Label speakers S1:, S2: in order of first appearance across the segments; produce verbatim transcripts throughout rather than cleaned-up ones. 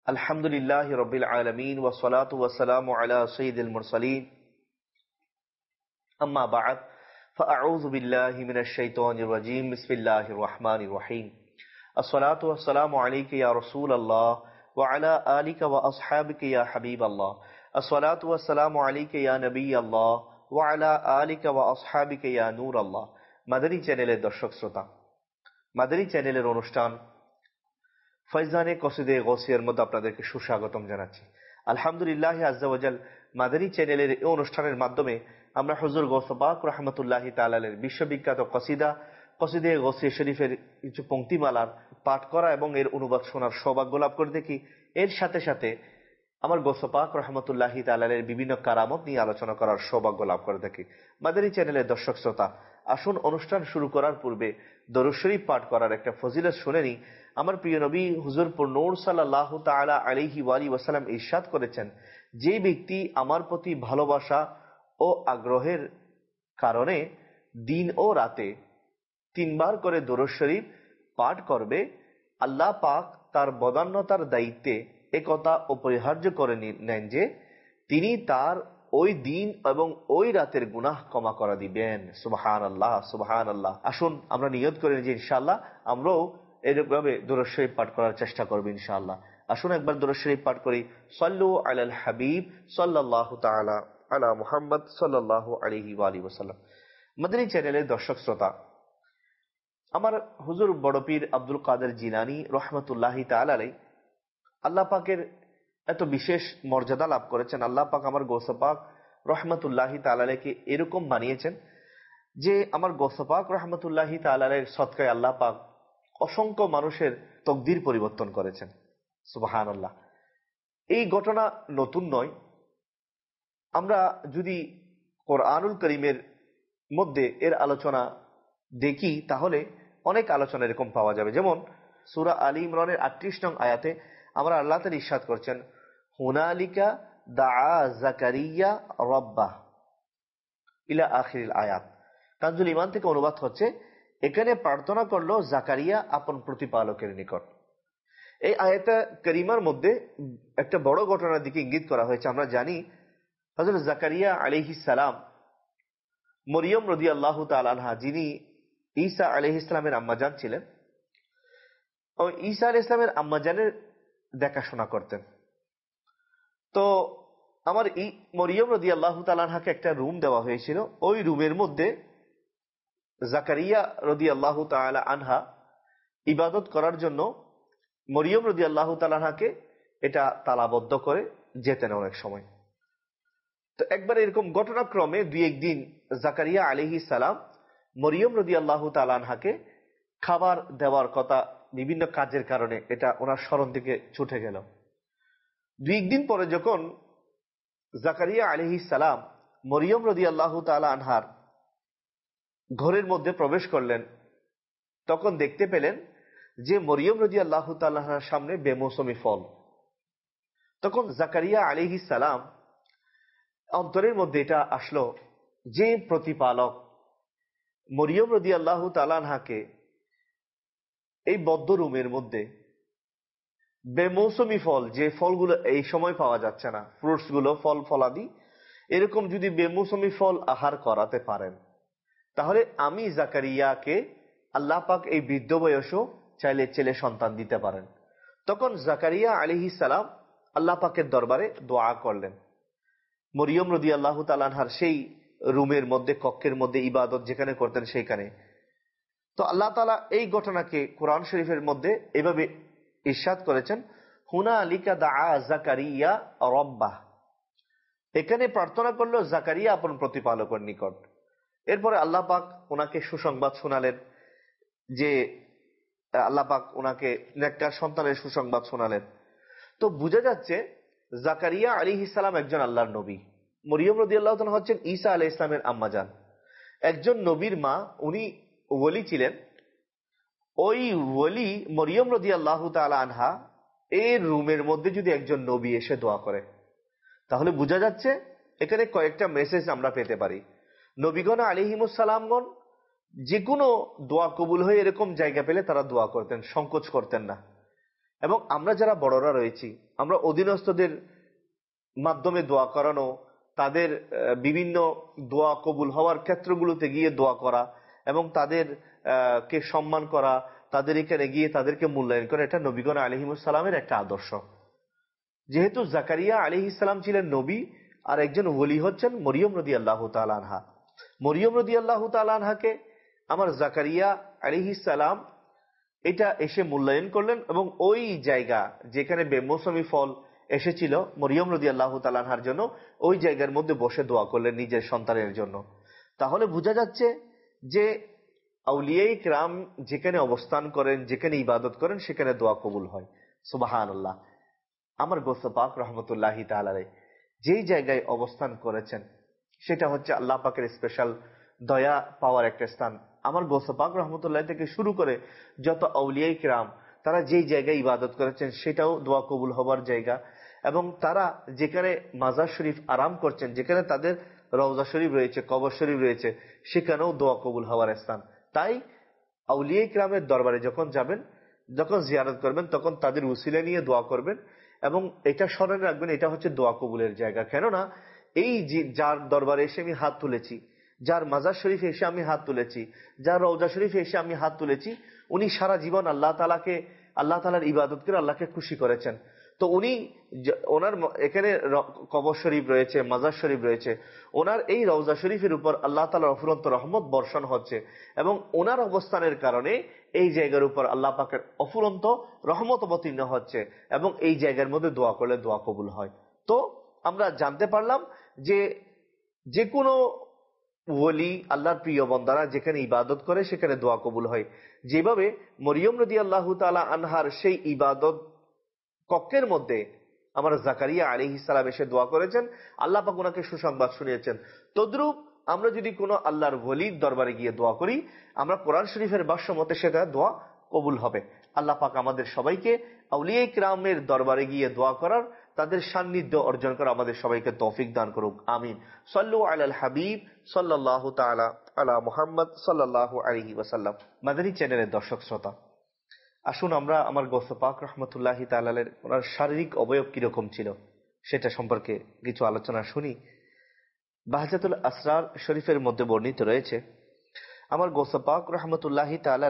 S1: Alhamdulillahi Rabbil Alameen wa salatu wa salamu ala Sayyidil Mursaleen. Amma ba'd. Fa'a'udhu billahi minash shaitanir rajeem. Bismillahir Rahmanir Rahim. As-salatu wa salamu alayka ya Rasulallah wa ala alika wa ashabika ya Habiballah. As-salatu wa salamu alayka ya Nabiyallah wa ala alika wa ashabika ya Nurallah. Madani চ্যানেলের দর্শক শ্রোতা, মাদানী চ্যানেলের অনুষ্ঠান ফয়জানে কসিদে গৌসিয়ার মধ্যে আপনাদেরকে সুস্বাগতম জানাচ্ছি। আলহামদুলিল্লাহ আজ্জা ওয়াজাল, মাদানী চ্যানেলের এই অনুষ্ঠানের মাধ্যমে আমরা হুজুর গৌস পাক রাহমাতুল্লাহি তাআলার বিশ্ববিখ্যাত কসিদা কসিদে গৌসিয়া শরীফের কিছু পংক্তিমালার পাঠ করা এবং এর অনুবাদ শোনার সৌভাগ্য লাভ করে দেখি। এর সাথে সাথে আমার গৌস পাক রাহমাতুল্লাহি তাআলার বিভিন্ন কারামত নিয়ে আলোচনা করার সৌভাগ্য লাভ করে দেখি। মাদানী চ্যানেলের দর্শক শ্রোতা, আসুন অনুষ্ঠান শুরু করার পূর্বে দরুদ শরীফ পাঠ করার একটা ফজিলত শুনে নিই। আমার প্রিয় নবী হুজুর নূর সাল্লাল্লাহু তাআলা আলাইহি ওয়া আলিহি ওয়াসাল্লাম ইরশাদ করেছেন, যে ব্যক্তি আমার প্রতি ভালোবাসা ও আগ্রহের কারণে দিন ও রাতে তিনবার করে দরুদ শরীফ পাঠ করবে, আল্লাহ পাক তার বদান্যতার দায়িত্বে একথা অপরিহার্য করে নেন যে তিনি তার ওই দিন এবং ওই রাতের গুনাহ ক্ষমা করে দিবেন। সুবহানাল্লাহ, সুবহানাল্লাহ। আসুন আমরা নিয়ত করে নিই যে ইনশাআল্লাহ আমরাও এরকমভাবে দরুদ শরীফ পাঠ করার চেষ্টা করব ইনশাআল্লাহ। আসুন একবার দরুদ শরীফ পাঠ করি। সাল্লু আলাল হাবিব সাল্লাল্লাহু তাআলা আলা মুহাম্মদ সাল্লাল্লাহু আলাইহি ওয়া আলিহি ওয়াসাল্লাম। মাদানী চ্যানেলের দর্শক শ্রোতা, আমার হুজুর বড় পীর আব্দুল কাদের জিলানী রাহমাতুল্লাহি তাআলা আলাইহি আল্লাহ পাকের এত বিশেষ মর্যাদা লাভ করেছেন। আল্লাহ পাক আমার গৌস পাক রহমতুল্লাহি তাআলা আলাইহিকে এরকম বানিয়েছেন যে আমার গৌস পাক রহমতুল্লাহি তাআলা আলাইহির সদকায় আল্লাহ পাক অসংখ্য মানুষের তকদির পরিবর্তন করেছেন। সুবহানাল্লাহ। এই ঘটনা নতুন নয়। আমরা যদি কোরআনুল কারীমের মধ্যে এর আলোচনা দেখি তাহলে অনেক আলোচনা এরকম পাওয়া যাবে। যেমন সূরা আলী ইমরানের আটত্রিশ নং আয়াতে আমরা আল্লাহ তাআলা ইরশাদ করছেন, হুনালিকা দাআ যাকারিয়া রাব্বাহ ইলা আখিরিল আয়াত। কানজুল ঈমান থেকে অনুবাদ হচ্ছে, এখানে প্রার্থনা করলো জাকারিয়া আপন প্রতিপালকের নিকট। এই আয়াতে কারিমার মধ্যে একটা বড় ঘটনার দিকে ইঙ্গিত করা হয়েছে। আমরা জানি হযরত জাকারিয়া আলাইহিস সালাম মরিয়ম রাদিয়াল্লাহু তাআলা আনহা, যিনি ঈসা আলাইহিস সালামের আম্মাজান ছিলেন, ও ঈসা আলাইহিস সালামের আম্মাজানের দেখাশোনা করতেন। তো আমার ই মরিয়ম রাদিয়াল্লাহু তাআলা আনহাকে একটা রুম দেওয়া হয়েছিল। ওই রুমের মধ্যে জাকারিয়া রাদিয়াল্লাহু তাআলা আনহা ইবাদত করার জন্য মরিয়ম রাদিয়াল্লাহু তাআলা আনহাকে এটা তালাবদ্ধ করে যেতেন অনেক সময়। তো একবার এরকম ঘটনাক্রমে দুই একদিন জাকারিয়া আলাইহিস সালাম মরিয়ম রাদিয়াল্লাহু তাআলা আনহাকে খাবার দেওয়ার কথা বিভিন্ন কাজের কারণে এটা ওনার স্মরণ থেকে ছুটে গেল। দুই একদিন পরে যখন জাকারিয়া আলাইহিস সালাম মরিয়ম রাদিয়াল্লাহু তাআলা আনহার ঘরের মধ্যে প্রবেশ করলেন, তখন দেখতে পেলেন যে মরিয়ম রাদিয়াল্লাহু তাআলা আনহার সামনে বেমৌসুমী ফল। তখন জাকারিয়া আলাইহিস সালাম অন্তরের মধ্যে এটা আসলো যে প্রতিপালক মরিয়ম রাদিয়াল্লাহু তাআলা আনহাকে এই বদ্ধ রুমের মধ্যে বেমৌসুমী ফল, যে ফলগুলো এই সময় পাওয়া যাচ্ছে না, ফ্রুটস গুলো, ফল ফলাদি, এরকম যদি বেমৌসুমী ফল আহার করাতে পারেন, তাহলে আমি জাকারিয়াকে আল্লাহ পাক এই বৃদ্ধ বয়সও চাইলে ছেলে সন্তান দিতে পারেন। তখন জাকারিয়া আলাইহিস সালাম আল্লাহ পাকের দরবারে দোয়া করলেন। মরিয়ম রাদিয়াল্লাহু তাআলা আনহার সেই রুমের মধ্যে, কক্ষের মধ্যে ইবাদত যেখানে করতেন সেইখানে। তো আল্লাহ তাআলা এই ঘটনাকে কোরআন শরীফের মধ্যে এভাবে ইরশাদ করেছেন, হুনালিকা দাআ যাকারিয়া রাব্বাহ। এখানে প্রার্থনা করলো জাকারিয়া আপন প্রতিপালকের নিকট। এরপরে আল্লাহ পাক ওনাকে সুসংবাদ শোনালেন যে আল্লাহ পাক ওনাকে নেককার সন্তানের সুসংবাদ শোনালেন। তো বোঝা যাচ্ছে জাকারিয়া আলাইহিস সালাম একজন আল্লাহর নবী। মরিয়ম রাদিয়াল্লাহু তাআলা হচ্ছেন ঈসা আলাইহিস সালামের আম্মাজান। একজন নবীর মা, উনি ওলি ছিলেন। ওই ওলি মরিয়ম রাদিয়াল্লাহু তাআলা আনহা এই রুমের মধ্যে যদি একজন নবী এসে দোয়া করে, তাহলে বোঝা যাচ্ছে এখানে কয়েকটা মেসেজ আমরা পেতে পারি। নবীগণ আলাইহিমুস সালামগণ যে কোনো দোয়া কবুল হয়ে এরকম জায়গা পেলে তারা দোয়া করতেন, সংকোচ করতেন না। এবং আমরা যারা বড়রা রয়েছি, আমরা অধীনস্থদের মাধ্যমে দোয়া করানো, তাদের বিভিন্ন দোয়া কবুল হওয়ার ক্ষেত্রগুলোতে গিয়ে দোয়া করা এবং তাদের কে সম্মান করা, তাদের এখানে গিয়ে তাদেরকে মূল্যায়ন করা, এটা নবীগণ আলাইহিমুসসালামের একটা আদর্শ। যেহেতু জাকারিয়া আলাইহিসসালাম ছিলেন নবী, আর একজন ওলি হচ্ছেন মরিয়ম রাদিয়াল্লাহু তাআলা আনহা। মরিয়ম রাদিয়াল্লাহু তাআলা আনহাকে আমার জাকারিয়া আলাইহিসসালাম এটা এসে মূল্যায়ন করলেন এবং ওই জায়গা যেখানে বেমৌসুমী ফল এসেছিল মরিয়ম রাদিয়াল্লাহু তাআলা আনহার জন্য, ওই জায়গার মধ্যে বসে দোয়া করলেন নিজের সন্তানের জন্য। তাহলে বোঝা যাচ্ছে যে আউলিয়ায়ে কিরাম যেখানে অবস্থান করেন, যেখানে ইবাদত করেন, সেখানে দোয়া কবুল হয়। সুবহানাল্লাহ। আমার গৌস পাক রহমতুল্লাহি তাআলা আলাইহি যেই জায়গায় অবস্থান করেছেন সেটা হচ্ছে আল্লাহ পাকের স্পেশাল দয়া পাওয়ার একটা স্থান। আমার গৌস পাক রহমতুল্লাহ থেকে শুরু করে যত আউলিয়ায়ে কিরাম তারা যেই জায়গায় ইবাদত করেছেন সেটাও দোয়া কবুল হবার জায়গা, এবং তারা যেখানে মাজার শরীফ আরাম করছেন, যেখানে তাদের রওজা শরীফ রয়েছে, কবর শরীফ রয়েছে, সেখানেও দোয়া কবুল হওয়ার স্থান। তাই আউলিয়ায়ে কিরামের দরবারে যখন যাবেন, যখন জিয়ারত করবেন, তখন তাদের উসিলা নিয়ে দোয়া করবেন এবং এটা স্মরণে রাখবেন এটা হচ্ছে দোয়া কবুলের জায়গা। কেননা এই যে যার দরবারে এসে আমি হাত তুলেছি, যার মাজার শরীফে এসে আমি হাত তুলেছি, যার রওজা শরীফে এসে আমি হাত তুলেছি, উনি সারা জীবন আল্লাহ তাআলাকে আল্লাহ তাআলার ইবাদত করে আল্লাহকে খুশি করেছেন। তো উনি ওনার এখানে কবর শরীফ রয়েছে, মাজার শরীফ রয়েছে, ওনার এই রওজা শরীফের উপর আল্লাহ তাআলার অফুরন্ত রহমত বর্ষণ হচ্ছে এবং ওনার অবস্থানের কারণে এই জায়গার উপর আল্লাহ পাকের অফুরন্ত রহমত অবতীর্ণ হচ্ছে এবং এই জায়গার মধ্যে দোয়া করলে দোয়া কবুল হয়। তো আমরা জানতে পারলাম যে যে কোনো ওলি আল্লাহর প্রিয় বান্দারা যেখানে ইবাদত করে সেখানে দোয়া কবুল হয়। যেভাবে মরিয়ম রাদিয়াল্লাহু তাআলা আনহার সেই ইবাদত কক্ষের মধ্যে আমার জাকারিয়া আলাইহিস সালাম এসে দোয়া করেছেন, আল্লাহ পাক ওনাকে সুসংবাদ শুনিয়েছেন। তদ্রূপ আমরা যদি কোনো আল্লাহর ওলির দরবারে গিয়ে দোয়া করি, আমরা কোরআন শরীফের ভাষ্য মতে সেটা দোয়া কবুল হবে। আল্লাহ পাক আমাদের সবাইকে আউলিয়ায়ে কিরামের দরবারে গিয়ে দোয়া করার, তাদের সান্নিধ্য অর্জন করা আমাদের সবাইকে তৌফিক দান করুক। আমিন। সাল্লু আলাল হাবিব সাল্লাল্লাহু তাআলা আলা মুহাম্মদ সাল্লাল্লাহু আলাইহি ওয়াসাল্লাম। মাদানী চ্যানেলের দর্শক শ্রোতা, আসুন আমরা আমার গৌস পাক রহমতুল্লাহি তাআলার ওনার শারীরিক অবয়ব কিরকম ছিল সেটা সম্পর্কে কিছু আলোচনা শুনি। বাহজাতুল আসরার শরীফের মধ্যে বর্ণিত রয়েছে, আমার গৌস পাক রহমতুল্লাহি তাআলা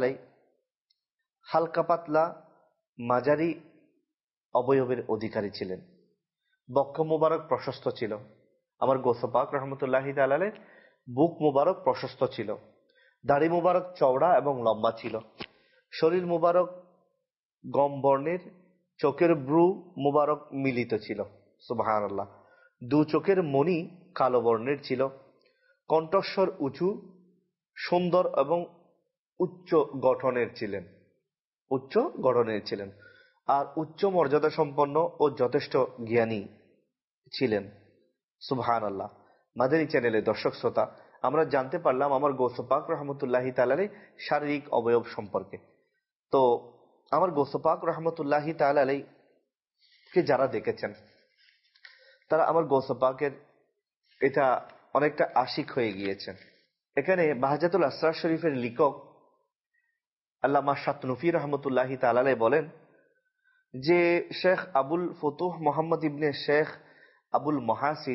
S1: হালকা পাতলা মাঝারি অবয়বের অধিকারী ছিলেন। বক্ষ মুবারক প্রশস্ত ছিল। আমার গৌস পাক রহমতুল্লাহি তাআলা বুক মুবারক প্রশস্ত ছিল। দাড়ি মুবারক চওড়া এবং লম্বা ছিল। শরীর মুবারক গম বর্ণের, চোখের ব্রু মুবারক মিলিত ছিল। সুবহানাল্লাহ। দু চোখের মণি কালো বর্ণের ছিল। কণ্ঠস্বর উঁচু, সুন্দর এবং উচ্চ গঠনের ছিলেন উচ্চ গঠনের ছিলেন আর উচ্চ মর্যাদা সম্পন্ন ও যথেষ্ট জ্ঞানী ছিলেন। সুবহানাল্লাহ। মাদানী চ্যানেলের দর্শক শ্রোতা, আমরা জানতে পারলাম আমার গৌস পাক রহমতুল্লাহি তাআলার শারীরিক অবয়ব সম্পর্কে। তো আমার গৌস পাক রহমতুল্লাহি তাআলা কে যারা দেখেছেন তারা আমার গৌস পাকের এটা অনেকটা আশিক হয়ে গিয়েছেন। এখানে বাহজাতুল আসরার শরীফের লেখক আল্লামা শাতনুফি রহমতুল্লাহি তাআলা বলেন যে শেখ আবুল ফুতুহ মোহাম্মদ ইবনে শেখ আবুল মহাসিন,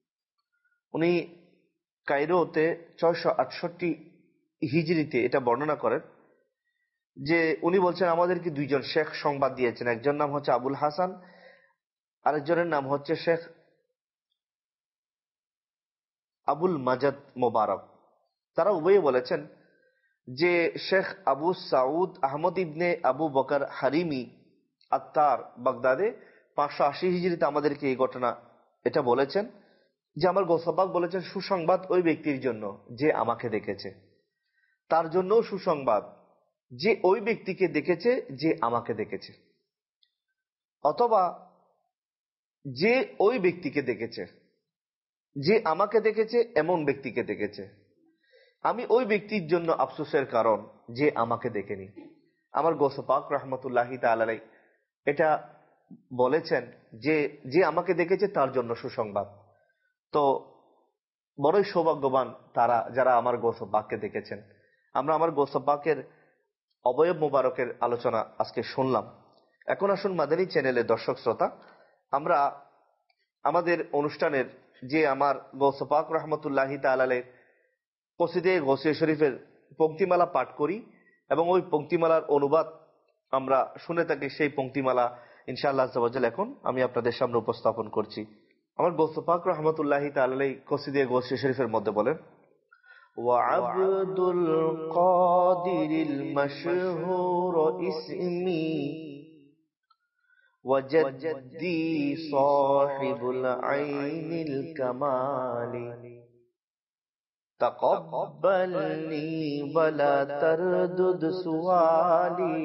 S1: উনি কায়রোতে ছয়শো আটষট্টি হিজরিতে এটা বর্ণনা করেন যে উনি বলছেন আমাদেরকে দুইজন শেখ সংবাদ দিয়েছেন। একজন নাম হচ্ছে আবুল হাসান, আরেকজনের নাম হচ্ছে শেখ আবুল মাজাদ মোবারক। তারা উভয়ে বলেছেন যে শেখ আবু সাউদ আহমদ ইবনে আবু বকর হারিমি আত্তার বাগদাদে পাঁচশো আশি হিজরিতে আমাদেরকে এই ঘটনা এটা বলেছেন যে আমার গৌস পাক বলেছেন সুসংবাদ ওই ব্যক্তির জন্য যে আমাকে দেখেছে, তার জন্য সুসংবাদ যে ওই ব্যক্তিকে দেখেছে যে আমাকে দেখেছে, অথবা যে ওই ব্যক্তিকে দেখেছে যে আমাকে দেখেছে এমন ব্যক্তিকে দেখেছে। আমি ওই ব্যক্তির জন্য আফসোসের কারণ যে আমাকে দেখেনি। আমার গৌস পাক রহমতুল্লাহি তাআলা এটা বলেছেন যে যে আমাকে দেখেছে তার জন্য সুসংবাদ। তো বড়ই সৌভাগ্যবান তারা যারা আমার গৌস পাককে দেখেছেন। আমরা আমার গৌস পাকের অবয়ব মুবারকের আলোচনা আজকে শুনলাম এখন আসুন মাদানী চ্যানেলের দর্শক শ্রোতা, আমরা আমাদের অনুষ্ঠানের যে আমার গৌস পাক রহমতুল্লাহি তাআলার কসিদে গৌসিয়া শরীফের পংক্তিমালা পাঠ করি এবং ওই পংক্তিমালার অনুবাদ আমরা শুনে থাকি। সেই পংক্তিমালা ইনশাআল্লাহ আজ্জা ওয়া জাল এখন আমি আপনাদের সামনে উপস্থাপন করছি। আমার গৌস পাক রহমতুল্লাহি তাআলার কসিদে গৌসিয়া শরীফের মধ্যে বলেন, ওয়া'আবদুল কাদিরিল মাশহুর ইসমি ওয়াজদ্দি সাহিবুল আইনিল কামালি তাকাব্বালনি ওয়ালা তারদুদ সুআলি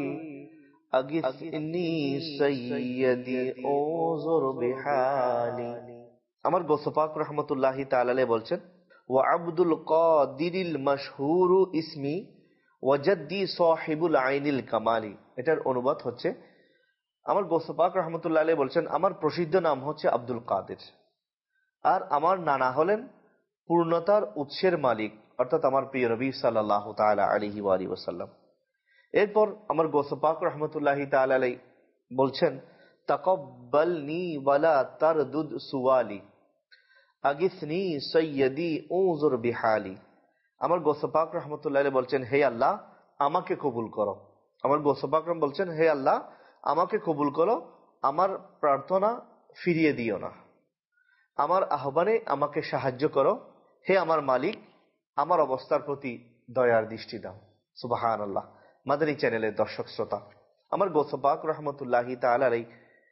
S1: আগিসনি সাইয়্যিদি উযুর বিহালি। আমার গৌস পাক রহমতুল্লাহি তাআলা বলছেন, ওয়া আব্দুল কাদিরিল মাশহুরু ইসমি ওয়াজদ্দি সাহিবুল আইনিল কামালি। এটার অনুবাদ হচ্ছে, আমার গৌস পাক রহমতুল্লাহ আলাইহি বলছেন, আমার প্রসিদ্ধ নাম হচ্ছে আব্দুল কাদের, আর আমার নানা হলেন পূর্ণতার উৎসের মালিক, অর্থাৎ আমার প্রিয় নবী সাল্লাল্লাহু তাআলা আলাইহি ওয়া আলিহি ওয়াসাল্লাম। এরপর আমার গৌস পাক রহমতুল্লাহি তাআলা আলাইহি বলছেন, তাকাব্বালনি ওয়ালা তারদুদ সুআলি আগিসনি সাইয়্যিদি উযুর বিহালি। আমার গৌস পাক রহমতুল্লাহ আলাইহি বলছেন, হে আল্লাহ আমাকে কবুল করো। আমার গৌস পাক রহম বলছেন, হে আল্লাহ আমাকে কবুল করো, আমার প্রার্থনা ফিরিয়ে দিও না, আমার আহ্বানে আমাকে সাহায্য করো, হে আমার মালিক আমার অবস্থার প্রতি দয়ার দৃষ্টি দাও। সুবহানাল্লাহ। মাদানী চ্যানেলের দর্শক শ্রোতা, আমার গৌস পাক রহমতুল্লাহি তাআলা আলাইহি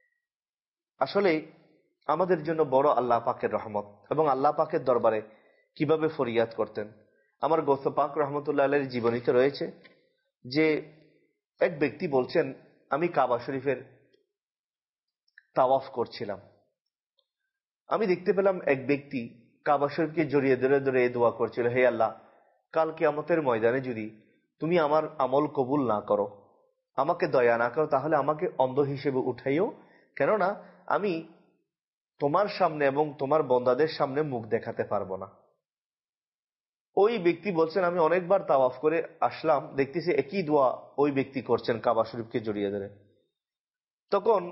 S1: আসলে আমাদের জন্য বড় আল্লাহ পাকের রহমত, এবং আল্লাহ পাকের দরবারে কিভাবে ফরিয়াদ করতেন। আমার গৌস পাক রহমতুল্লাহ আলাইহির জীবনীতে রয়েছে যে এক ব্যক্তি বলছেন, আমি কাবা শরীফের তাওয়াফ করছিলাম, আমি দেখতে পেলাম এক ব্যক্তি কাবা শরীফকে জড়িয়ে ধরে ধরে এই দোয়া করছিল, হে আল্লাহ কাল কিয়ামতের ময়দানে যদি তুমি আমার আমল কবুল না করো, আমাকে দয়া না করো, তাহলে আমাকে অন্ধ হিসেবে উঠাইও, কেননা আমি তোমার সামনে এবং তোমার বন্দাদের সামনে মুখ দেখাতে পারবো না। ওই ব্যক্তি বলছেন, আমি অনেকবার তাওয়াফ করে আসলাম, দেখতেছি একই দোয়া ওই ব্যক্তি করছেন কাবা শরীফকে জড়িয়ে ধরে। তখন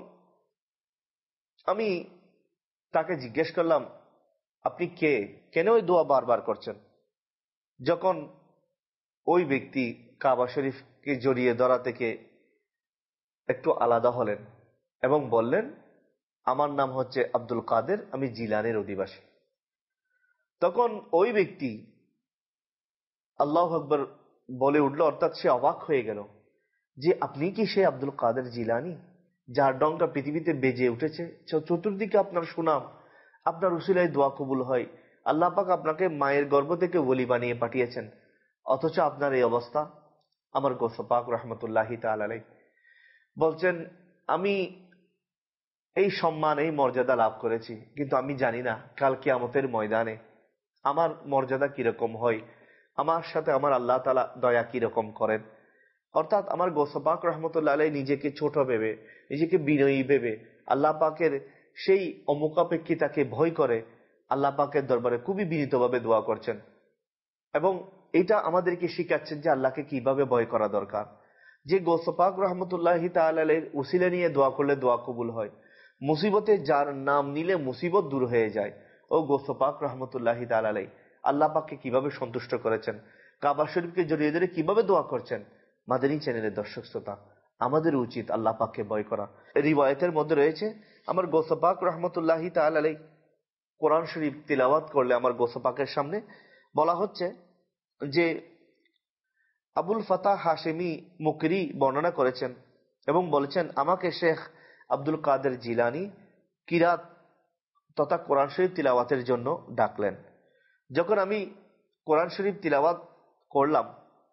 S1: আমি তাকে জিজ্ঞেস করলাম, আপনি কে, কেন ওই দোয়া বারবার করছেন? যখন ওই ব্যক্তি কাবা শরীফকে জড়িয়ে ধরা থেকে একটু আলাদা হলেন এবং বললেন, আমার নাম হচ্ছে আব্দুল কাদের, আমি জিলানের অধিবাসী। তখন ওই ব্যক্তি আল্লাহু আকবার বলে উঠল, অর্থাৎ সে অবাক হয়ে গেল যে আপনি কি সে আব্দুল কাদের জিলানী যার ডংটা পৃথিবীতে বেজে উঠেছে, চতুর্দিকে আপনার সুনাম, আপনার উসিলায় দোয়া কবুল হয়, আল্লাহ পাক আপনাকে মায়ের গর্ভ থেকে ওলি বানিয়ে পাঠিয়েছেন, অথচ আপনার এই অবস্থা। আমার গৌস পাক রহমতুল্লাহি তাআলা আলাইহি বলছেন, আমি এই সম্মান এই মর্যাদা লাভ করেছি, কিন্তু আমি জানি না কাল কিয়ামতের ময়দানে আমার মর্যাদা কিরকম হয়, আমার সাথে আমার আল্লাহ তাআলা দয়া কিরকম করেন। অর্থাৎ আমার গৌস পাক রহমতুল্লাহ আলাইহি নিজেকে ছোট ভেবে, নিজেকে বিনয়ী ভেবে, আল্লাহ পাকের সেই অমুখাপেক্ষিতাকে ভয় করে আল্লাহ পাকের দরবারে খুবই বিনীতভাবে দোয়া করছেন, এবং এটা আমাদেরকে শিখাচ্ছেন যে আল্লাহকে কিভাবে ভয় করা দরকার। যে গৌস পাক রহমতুল্লাহি তাআলা আলাইহির উসিলা নিয়ে দোয়া করলে দোয়া কবুল হয়, মুসিবতে যার নাম নিলে মুসিবত দূর হয়ে যায়, ও গৌস পাক রহমতুল্লাহি তাআলা আলাইহি আল্লাহ পাককে কিভাবে সন্তুষ্ট করেছেন, কাবা শরীফকে জড়িয়ে ধরে কিভাবে দোয়া করছেন। মাদানী চ্যানেলের দর্শক শ্রোতা, আমাদের উচিত আল্লাহ পাককে ভয় করা। রিওয়ায়াতের মধ্যে রয়েছে, আমার গৌস পাক রহমতুল্লাহি তাআলা আলাইহি কোরআন শরীফ তিলাওয়াত করলে আমার গৌস পাকের সামনে বলা হচ্ছে যে আবুল ফাতাহ হাশেমি মুকরি বর্ণনা করেছেন এবং বলেছেন, আমাকে শেখ আব্দুল কাদের জিলানী কিরাত তথা কোরআন শরীফ তিলাওয়াতের জন্য ডাকলেন। যখন আমি কোরআন শরীফ তিলাওয়াত করলাম,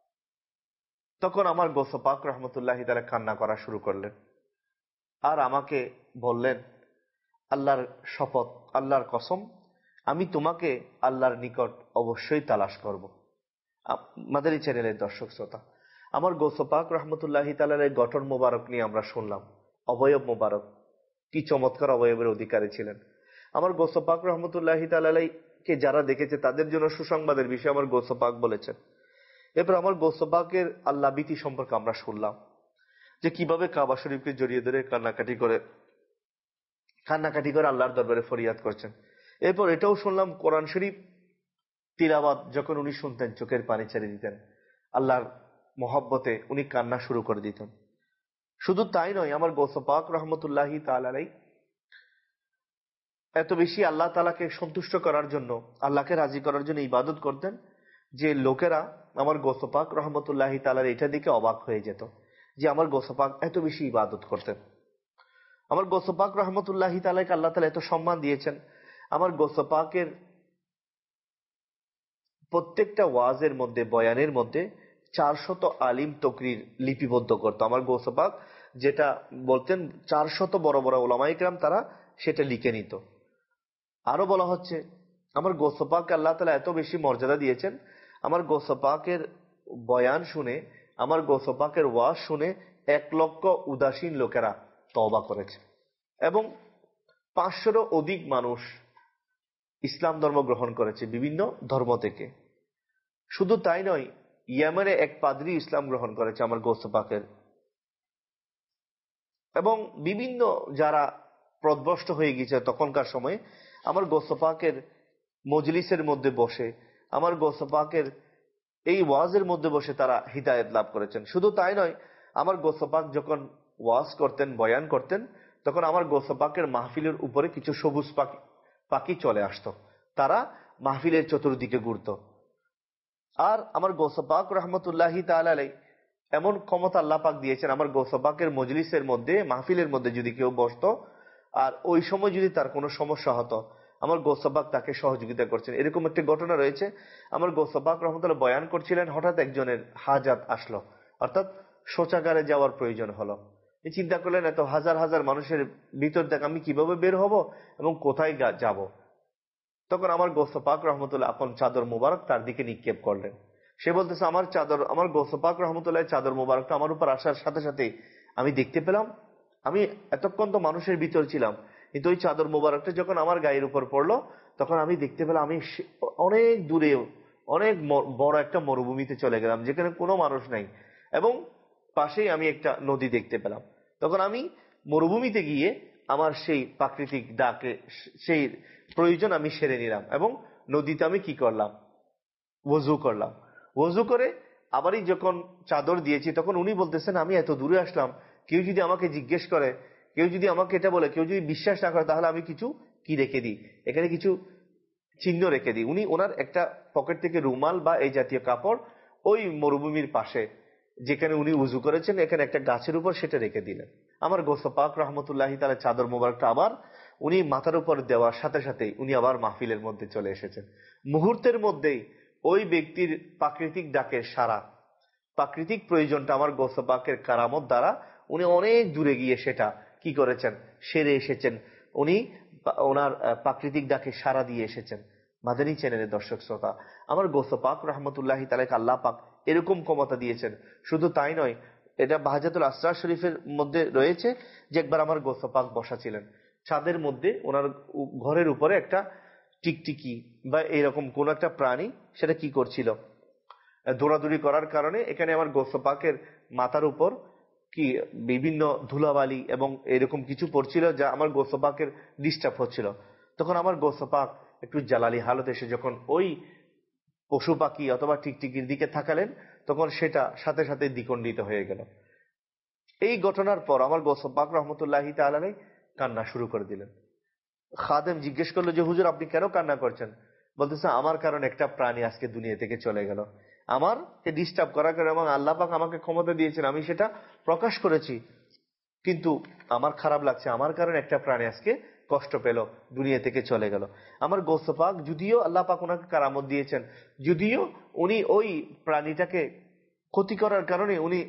S1: তখন আমার গৌস পাক রহমতুল্লাহি তাআলা কান্না করা শুরু করলেন, আর আমাকে বললেন, আল্লাহর শপথ, আল্লাহর কসম, আমি তোমাকে আল্লাহর নিকট অবশ্যই তালাশ করব। মাদানী চ্যানেলের দর্শক শ্রোতা, আমার গৌস পাক রহমতুল্লাহি তাআলার গঠন মোবারক নিয়ে আমরা শুনলাম, অবয়ব মোবারক, কি চমৎকার অবয়বের অধিকারী ছিলেন। আমার গৌস পাক রহমতুল্লাহি তাআলাকে যারা দেখেছে তাদের জন্য সুসংবাদের বিষয়ে আমার গৌস পাক বলেছেন। এরপর আমার গৌস পাকের আল্লাহ ভীতি সম্পর্কে আমরা শুনলাম। যে কিভাবে কাবা শরীফকে জড়িয়ে ধরে কান্নাকাটি করে কান্নাকাটি করে আল্লাহর দরবারে ফরিয়াদ করছেন। এরপর এটাও শুনলাম কোরআন শরীফ তিলাওয়াত যখন উনি শুনতেন চোখের পানি ছেড়ে দিতেন, আল্লাহর মহব্বতে উনি কান্না শুরু করে দিতেন। শুধু তাই নয়, আমার গৌস পাক রহমতুল্লাহি তাআলা আলাইহি এত বেশি আল্লাহ তাআলাকে সন্তুষ্ট করার জন্য, আল্লাহকে রাজি করার জন্য ইবাদত করতেন যে লোকেরা আমার গৌস পাক রহমতুল্লাহি তাআলার এটা দিকে অবাক হয়ে যেত যে আমার গৌস পাক এত বেশি ইবাদত করতেন। আমার গৌস পাক রহমতুল্লাহি তাআলাকে আল্লাহ তাআলা এত সম্মান দিয়েছেন। আমার গৌস পাকের প্রত্যেকটা ওয়াজের মধ্যে, বয়ানের মধ্যে চারশত আলিম তকরির লিপিবদ্ধ করতো। আমার গৌস পাক যেটা বলতেন চারশত বড় বড় উলামায়ে কেরাম তারা সেটা লিখে নিত। আরো বলা হচ্ছে আমার গৌস পাককে আল্লাহ তাআলা এত বেশি মর্যাদা দিয়েছেন, আমার গৌস পাকের বয়ান শুনে, আমার গৌস পাকের ওয়াজ শুনে এক লক্ষ উদাসীন লোকেরা তওবা করেছে এবং পাঁচশোরও অধিক মানুষ ইসলাম ধর্ম গ্রহণ করেছে বিভিন্ন ধর্ম থেকে। শুধু তাই নয়, ইয়েমেনে এক পাদ্রী ইসলাম গ্রহণ করেছে আমার গৌস পাকের, এবং বিভিন্ন যারা পথভ্রষ্ট হয়ে গেছে তখনকার সময়ে আমার গৌস পাকের মজলিসের মধ্যে বসে, আমার গৌস পাকের এই ওয়াজের মধ্যে বসে তারা হিদায়াত লাভ করেছেন। শুধু তাই নয়, আমার গৌস পাক যখন ওয়াজ করতেন, বয়ান করতেন, তখন আমার গৌস পাকের মাহফিলের উপরে কিছু সবুজ পাখি পাখি চলে আসতো, তারা মাহফিলের চতুর্দিকে ঘুরত। আর আমার গৌস পাক রহমতুল্লাহি তাআলা আলাইহি এমন ক্ষমতা আল্লাহ পাক দিয়েছেন, আমার গৌস পাকের মজলিসের মধ্যে, মাহফিলের মধ্যে যদি কেউ বসতো আর ওই সময় যদি তার কোনো সমস্যা হতো, আমার গৌস পাক তাকে সহযোগিতা করছেন। এরকম একটা ঘটনা রয়েছে, আমার গৌস পাক রহমতুল্লাহ বয়ান করছিলেন, হঠাৎ একজনের হাজাত আসলো, অর্থাৎ শৌচাগারে যাওয়ার প্রয়োজন হলো। চিন্তা করলেন এত হাজার হাজার মানুষের ভিতর থেকে আমি কিভাবে বের হব এবং কোথায় যাব। তখন আমার গৌস পাক রহমতুল্লাহ আপন চাদর মুবারক তার দিকে নিক্ষেপ করলেন। সে বলতেছে আমার চাদর, আমার গৌস পাক রহমতুল্লাহ চাদর মুবারকটা আমার উপর আসার সাথে সাথে আমি দেখতে পেলাম, আমি এতক্ষণ তো মানুষের ভিতর ছিলাম, কিন্তু ওই চাদর মুবারকটা যখন আমার গায়ের উপর পড়লো তখন আমি দেখতে পেলাম আমি অনেক দূরে, অনেক বড় একটা মরুভূমিতে চলে গেলাম যেখানে কোনো মানুষ নাই, এবং পাশেই আমি একটা নদী দেখতে পেলাম। তখন আমি মরুভূমিতে গিয়ে আমার সেই প্রাকৃতিক ডাকে সেই প্রয়োজন আমি সেরে নিলাম এবং নদীতে আমি কি করলাম, ওযু করলাম। ওযু করে আবারই যখন চাদর দিয়েছি তখন উনি বলতেছেন আমি এত দূরে আসলাম, কেউ যদি আমাকে জিজ্ঞেস করে, কেউ যদি আমাকে এটা বলে, কেউ যদি বিশ্বাস না করে, তাহলে আমি কিছু কি রেখে দিই, এখানে কিছু চিহ্ন রেখে দিই। উনি ওনার একটা পকেট থেকে রুমাল বা এই জাতীয় কাপড় ওই মরুভূমির পাশে যেখানে উনি উজু করেছেন এখানে একটা গাছের উপর সেটা রেখে দিলেন। আমার গৌস পাক রহমতুল্লাহি তাআলা চাদর মোবারকটা আবার উনি মাথার উপর দেওয়ার সাথে সাথেই উনি আবার মাহফিলের মধ্যে চলে এসেছেন। মুহূর্তের মধ্যেই ওই ব্যক্তির প্রাকৃতিক ডাকের সারা, প্রাকৃতিক প্রয়োজনটা আমার গৌস পাকের কারামত দ্বারা উনি অনেক দূরে গিয়ে সেটা কি করেছেন, সেরে এসেছেন। উনি ওনার প্রাকৃতিক ডাকে সারা দিয়ে এসেছেন। মাদানী চ্যানেলের দর্শক শ্রোতা, আমার গৌস পাক রহমতুল্লাহি তাআলাকে আল্লাহ পাক এরকম ক্ষমতা দিয়েছেন। শুধু তাই নয়, এটা বাহাজাতুল আসরার শরীফের মধ্যে রয়েছে যে একবার আমার গৌস পাক বসা ছিলেন ছাদের মধ্যে, ওনার ঘরের উপরে একটা টিকটিকি বা এরকম কোন একটা প্রাণী সেটা কি করছিল, দৌড়াদৌড়ি করার কারণে এখানে আমার গৌস পাকের মাথার উপর কি বিভিন্ন ধুলাবালি এবং এরকম কিছু পড়ছিল যা আমার গৌস পাকের ডিস্টার্ব হচ্ছিল। তখন আমার গৌস পাক একটু জালালি হালত এসে যখন ওই পশু পাখি অথবা টিকটিকির দিকে তাকালেন তখন সেটা সাথে সাথে দ্বিখণ্ডিত হয়ে গেল। এই ঘটনার পর আমার গৌস পাক রহমতুল্লাহি তাআলা কান্না শুরু করে দিলেন। খাদেম জিজ্ঞেস করলো যে হুজুর আপনি কেন কান্না করছেন? বলতেছে আমার কারণ একটা প্রাণী আজকে দুনিয়া থেকে চলে গেল, আমার ডিস্টার্ব করার কারণে, এবং আল্লাহ পাক আমাকে ক্ষমতা দিয়েছেন আমি সেটা প্রকাশ করেছি, কিন্তু আমার খারাপ লাগছে, আমার কারণে একটা প্রাণী আজকে কষ্ট পেল, দুনিয়া থেকে চলে গেল। আমার গৌস পাক যদিও আল্লাহ পাক ওনাকে কারামত দিয়েছেন, যদিও উনি ওই প্রাণীটাকে ক্ষতি করার কারণে উনি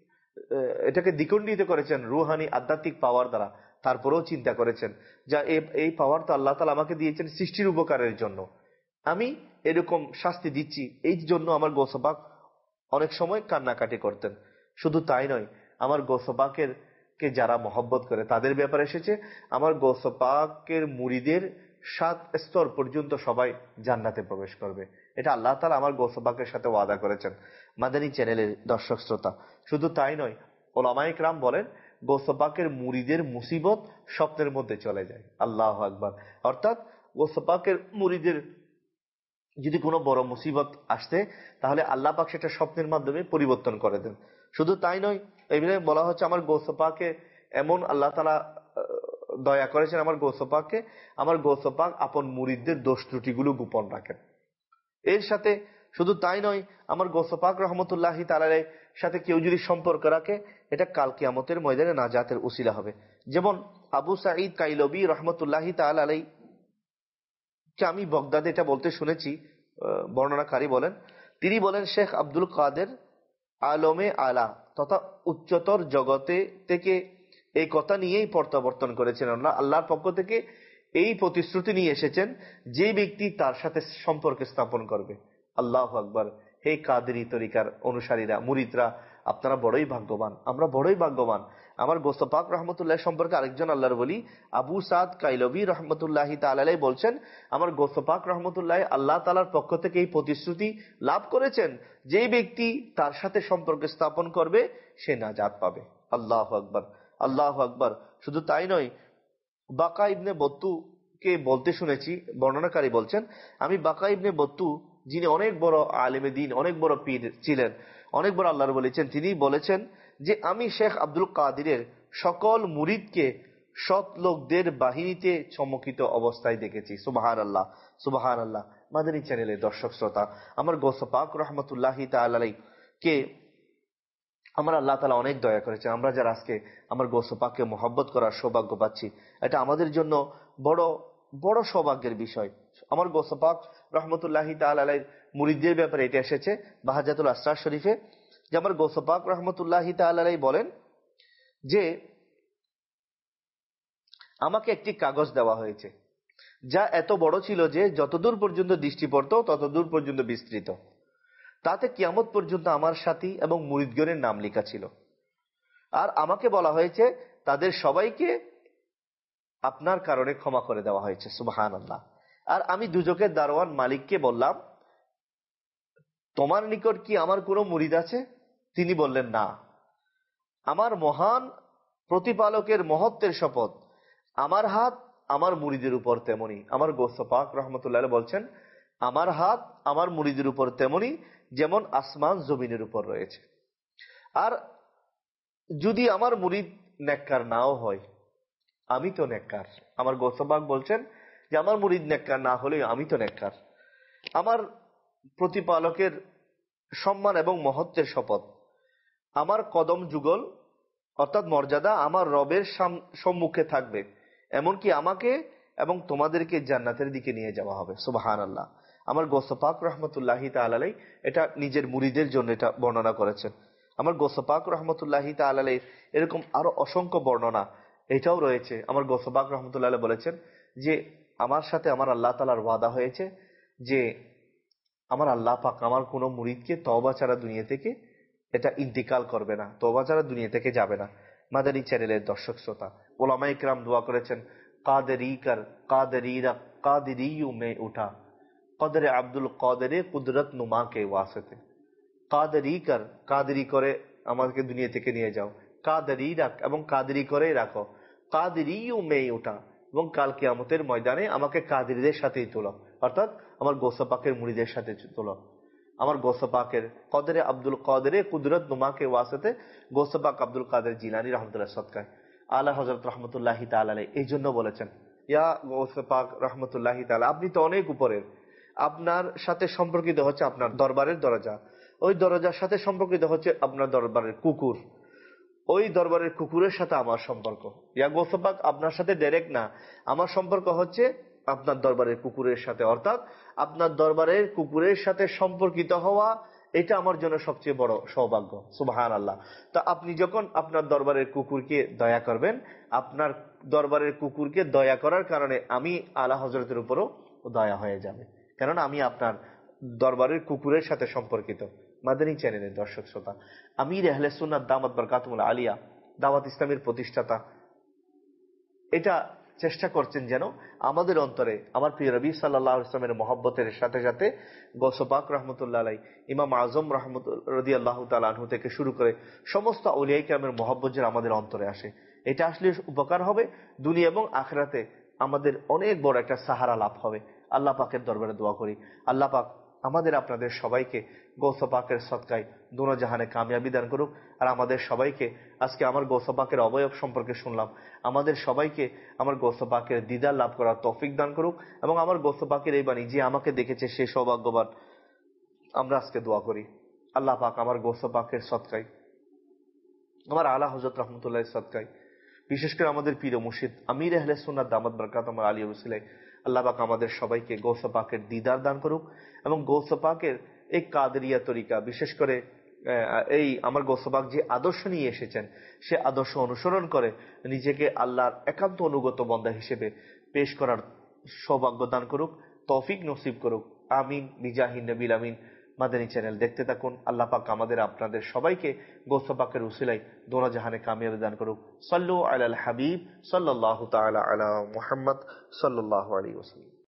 S1: এটাকে দ্বিখণ্ডিত করেছেন রুহানি আধ্যাত্মিক পাওয়ার দ্বারা, তারপরেও চিন্তা করেছেন যা এই পাওয়ার তো আল্লাহ তাআলা আমাকে দিয়েছেন সৃষ্টির উপকারের জন্য, আমি এরকম শাস্তি দিচ্ছি। এই জন্য আমার গৌস পাক অনেক সময় কান্নাকাটি করতেন। শুধু তাই নয়, আমার গৌস পাকের কে যারা মহব্বত করে তাদের ব্যাপারে এসেছে আমার গৌস পাকের মুরিদের সাত স্তর পর্যন্ত সবাই জান্নাতে প্রবেশ করবে, এটা আল্লাহ তাআলা আমার গৌস পাকের সাথে ওয়াদা করেছেন। মাদানী চ্যানেলের দর্শক শ্রোতা, শুধু তাই নয়, ওলামায়ে কেরাম বলেন গৌস পাকের মুরিদের মুসিবত স্বপ্নের মধ্যে চলে যায়। আল্লাহু আকবার। অর্থাৎ গৌস পাকের মুরিদের যদি কোনো বড় মুসিবত আসছে তাহলে আল্লাহ পাক সেটা স্বপ্নের মাধ্যমে পরিবর্তন করে দেন। শুধু তাই নয়, এখানে বলা হচ্ছে আমার গৌস পাকে এমন আল্লাহ তাআলা দয়া করেছেন আমার গৌস পাককে, আমার গৌস পাক আপন মুরিদদের দোষ ত্রুটিগুলো গোপন রাখেন। এর সাথে শুধু তাই নয়, আমার গৌস পাক রহমতুল্লাহি তাআলার সাথে কেউ যদি সম্পর্ক রাখে এটা কাল কিয়ামতের ময়দানে নাজাতের উসিলা হবে। যেমন আবু সাঈদ কাইলবী রহমতুল্লাহি তাআলা আলাইহি কে আমি বগদাদে এটা বলতে শুনেছি, বর্ণনাকারী বলেন, তিনি বলেন শেখ আব্দুল কাদের আলমে আলা তথা উচ্চতর জগতে থেকে এই কথা নিয়েই প্রত্যাবর্তন করেছেন। আল্লাহর পক্ষ থেকে এই প্রতিশ্রুতি নিয়ে এসেছেন যে ব্যক্তি তার সাথে সম্পর্ক স্থাপন করবে। আল্লাহু আকবার। হে কাদেরী তরিকার অনুসারীরা, মুরিদরা, আপনারা বড়ই ভাগ্যবান, আমরা বড়ই ভাগ্যবান। আমার গৌস পাক রহমতুল্লাহ সম্পর্কে আরেকজন আল্লাহর ওলি আবু সাদ কাইলবী রহমতুল্লাহি তাআলা আলাইহি বলছেন আমার গৌস পাক রহমতুল্লাহ আল্লাহ তাআলার পক্ষ থেকে এই প্রতিশ্রুতি লাভ করেছেন যে ব্যক্তি তার সাথে সম্পর্ক স্থাপন করবে সে নাজাত পাবে। আল্লাহু আকবার, আল্লাহু আকবার। শুধু তাই নয়, বাকা ইবনে বত্তু কে বলতে শুনেছি, বর্ণনাকারী বলছেন আমি বাকা ইবনে বত্তু যিনি অনেক বড় আলেমে দ্বীন, অনেক বড় পীর ছিলেন, অনেক বড় আল্লাহর বলেছেন, তিনি বলেছেন যে আমি শেখ আব্দুল কাদিরের সকল মুরিদকে সৎ লোকদের বাহিনীতে চমকিত অবস্থায় দেখেছি। সুবহানাল্লাহ, সুবহানাল্লাহ। মাদানী চ্যানেলের দর্শক শ্রোতা, আমার গৌস পাক রহমতুল্লাহি তাআলা আলাইহি কে আমার আল্লাহ তাআলা অনেক দয়া করেছে। আমরা যারা আজকে আমার গৌস পাককে মহব্বত করার সৌভাগ্য পাচ্ছি, এটা আমাদের জন্য বড় বড় সৌভাগ্যের বিষয়। আমার গৌস পাক রহমতুল্লাহি তাআলা আলাইহির মুরিদদের ব্যাপারে এটা এসেছে বাহাজাতুল আসরার শরীফে, যে আমার গৌস পাক রহমতুল্লাহি তাআলা আলাইহি বলেন যে আমাকে একটি কাগজ দেওয়া হয়েছে যা এত বড় ছিল যে যতদূর পর্যন্ত দৃষ্টি পড়ত ততদূর পর্যন্ত বিস্তৃত। তাতে কিয়ামত পর্যন্ত আমার সাথী এবং মুরিদগণের নাম লেখা ছিল। আর আমাকে বলা হয়েছে তাদের সবাইকে আপনার কারণে ক্ষমা করে দেওয়া হয়েছে। সুবহানাল্লাহ। আর আমি দুজকের দারোয়ান মালিককে বললাম তোমার নিকট কি আমার কোনো মুরিদ আছে? তিনি বললেন না। আমার মহান প্রতিপালকের মহত্বের শপথ, আমার হাত আমার মুরিদের উপর তেমনি। আমার গৌস পাক রহমতুল্লাহ বলছেন আমার হাত আমার মুরিদের উপর তেমনি যেমন আসমান জমিনের উপর রয়েছে। আর যদি আমার মুরিদ নেককার নাও হয় আমি তো নেককার। আমার গৌস পাক বলছেন যে আমার মুরিদ নেককার না হলে আমি তো নেককার। আমার প্রতিপালকের সম্মান এবং মহত্বের শপথ, আমার কদম যুগল অর্থাৎ মর্যাদা আমার রবের সম্মুখে থাকবে, এমনকি আমাকে এবং তোমাদেরকে জান্নাতের দিকে নিয়ে যাওয়া হবে। সুবহানাল্লাহ। আমার গৌস পাক রহমতুল্লাহি তাআলা আলাইহি এটা নিজের মুরিদের জন্য এটা বর্ণনা করেছেন। আমার গৌস পাক রহমতুল্লাহি তাআলা আলাইহি এরকম আরো অসংখ্য বর্ণনা এটাও রয়েছে। আমার গৌস পাক রহমতুল্লাহ আলাইহি বলেছেন যে আমার সাথে আমার আল্লাহ তাআলার ওয়াদা হয়েছে যে আমার আল্লাহ পাক আমার কোন মুরিদকে তওবা ছাড়া দুনিয়া থেকে এটা ইন্তিকাল করবে না, তওবা ছাড়া দুনিয়া থেকে যাবে না। মাদানী চ্যানেলের দর্শক শ্রোতা, ওলামায়ে কেরাম দোয়া করেছেন কাদেরি কর কাদেরিরা কাদেরিয়ু মে উঠা কদরে আব্দুল কাদেরে কুদরত নুমা কে ওয়াসিতে। কাদেরি কর, কাদেরি করে আমাকে দুনিয়া থেকে নিয়ে যাও, কাদেরি রাখ এবং কাদেরি করে রাখো, কাদেরিয়ু মে উঠা এবং কাল কিয়ামতের ময়দানে আমাকে কাদেরীদের সাথেই তোলো, অর্থাৎ আমার গৌস পাকের মুরিদের সাথে তোলো। আমার গৌস পাকের কদরে আব্দুল কাদেরে কুদরত নুমাকে ওয়াসিতে গৌস পাক আব্দুল কাদের জিলানী রহমতুল্লাহ সদকায় আলা হযরত রহমতুল্লাহি তাআলা আলাইহি এই জন্য বলেছেন ইয়া গৌস পাক রহমতুল্লাহি তাআলা আপনি তো অনেক উপরের, আপনার সাথে সম্পর্কিত হচ্ছে আপনার দরবারের দরজা, ওই দরজার সাথে সম্পর্কিত হচ্ছে আপনার দরবারের কুকুর, ওই দরবারের কুকুরের সাথে আমার সম্পর্ক। ইয়া গৌস পাক আপনার সাথে ডাইরেক্ট না, আমার সম্পর্ক হচ্ছে আপনার দরবারের কুকুরের সাথে, অর্থাৎ আপনার দরবারের কুকুরের সাথে সম্পর্কিত হওয়া এটা আমার জন্য সবচেয়ে বড় সৌভাগ্য। সুবহানাল্লাহ। তো আপনি যখন আপনার দরবারের কুকুরকে দয়া করবেন, আপনার দরবারের কুকুরকে দয়া করার কারণে আমি আলা হযরতের উপরও দয়া হয়ে যাবে, কারণ আমি আপনার দরবারের কুকুরের সাথে সম্পর্কিত। মাদানী চ্যানেলের দর্শক শ্রোতা, আমির আহলে সুন্নাত দামাত বরকাতুল আলিয়া দাওয়াত ইসলামের প্রতিষ্ঠাতা, এটা চেষ্টা করছেন যেন আমাদের অন্তরে আমার প্রিয় নবী সাল্লাল্লাহু আলাইহি ওয়াসাল্লামের মহব্বতের সাথে সাথে গৌস পাক রহমতুল্লাহ আলাই, ইমাম আজম রহমত রাদিয়াল্লাহু তাআলা আনহু থেকে শুরু করে সমস্ত আউলিয়া কিরামের মহব্বত যেন আমাদের অন্তরে আসে। এটা আসলে উপকার হবে, দুনিয়া এবং আখিরাতে আমাদের অনেক বড় একটা সাহারা লাভ হবে। আল্লাহ পাকের দরবারে দোয়া করি, আল্লাহ পাক আমাদের আপনাদের সবাইকে গৌস পাকের সদকায় দুনো জাহানে কামিয়াবি দান করুক। আর আমাদের সবাইকে, আজকে আমার গৌস পাকের অবয়ব সম্পর্কে শুনলাম, আমাদের সবাইকে আমার গৌস পাকের দিদার লাভ করার তৌফিক দান করুক। এবং আমার গৌস পাকের এই বাণী, যে আমাকে দেখেছে সে সৌভাগ্যবান, আমরা আজকে দোয়া করি আল্লাহ পাক আমার গৌস পাকের সদকায়, আমার আলা হযরত রহমতুল্লাহ সদকায়, বিশেষ করে আমাদের পীর মুর্শিদ আমির আহলে সুন্নাত দামাত বরকাতুহুম আলী ওসিলায় আল্লাহ পাক আমাদের সবাইকে গৌস পাকের দিদার দান করুক। এবং গৌস পাকের এই কাদেরিয়া তরিকা, বিশেষ করে এই আমার গৌস পাক যে আদর্শ নিয়ে এসেছেন, সে আদর্শ অনুসরণ করে নিজেকে আল্লাহর একান্ত অনুগত বান্দা হিসেবে পেশ করার সৌভাগ্য দান করুক, তৌফিক নসিব করুক। আমিন বিজাহিন নবীল আমিন। মাদানী চ্যানেল দেখতে থাকুন। আল্লাহ পাক আমাদের আপনাদের সবাইকে গৌস পাকের উসিলায় দোনো জাহানে কামিয়াবি দান করুক। সাল্লু আলাল হাবিব সাল্লাল্লাহু তাআলা আলা মুহাম্মদ সাল্লাল্লাহু আলাইহি ওয়াসাল্লাম।